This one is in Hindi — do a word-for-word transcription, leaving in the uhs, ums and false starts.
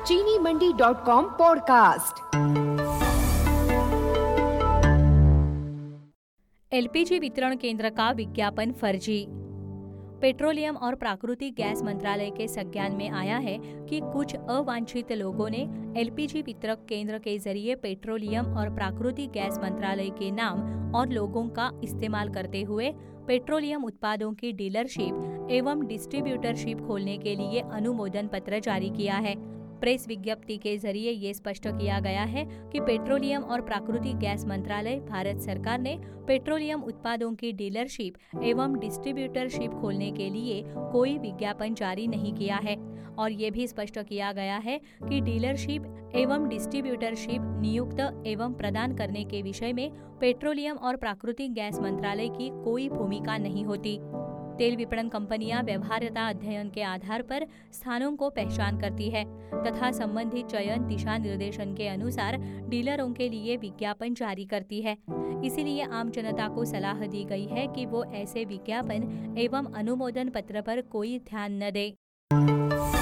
चीनी Mandi dot com podcast. LPG वितरण केंद्र का विज्ञापन फर्जी। पेट्रोलियम और प्राकृतिक गैस मंत्रालय के संज्ञान में आया है कि कुछ अवांछित लोगों ने एलपीजी वितरक केंद्र के जरिए पेट्रोलियम और प्राकृतिक गैस मंत्रालय के नाम और लोगों का इस्तेमाल करते हुए पेट्रोलियम उत्पादों की डीलरशिप एवं डिस्ट्रीब्यूटरशिप खोलने के लिए अनुमोदन पत्र जारी किया है। प्रेस विज्ञप्ति के जरिए ये स्पष्ट किया गया है कि पेट्रोलियम और प्राकृतिक गैस मंत्रालय भारत सरकार ने पेट्रोलियम उत्पादों की डीलरशिप एवं डिस्ट्रीब्यूटरशिप खोलने के लिए कोई विज्ञापन जारी नहीं किया है और ये भी स्पष्ट किया गया है कि डीलरशिप एवं डिस्ट्रीब्यूटरशिप नियुक्त एवं प्रदान करने के विषय में पेट्रोलियम और प्राकृतिक गैस मंत्रालय की कोई भूमिका नहीं होती। तेल विपणन कंपनियां व्यवहार्यता अध्ययन के आधार पर स्थानों को पहचान करती है तथा संबंधित चयन दिशा निर्देशन के अनुसार डीलरों के लिए विज्ञापन जारी करती है। इसीलिए आम जनता को सलाह दी गई है कि वो ऐसे विज्ञापन एवं अनुमोदन पत्र पर कोई ध्यान न दे।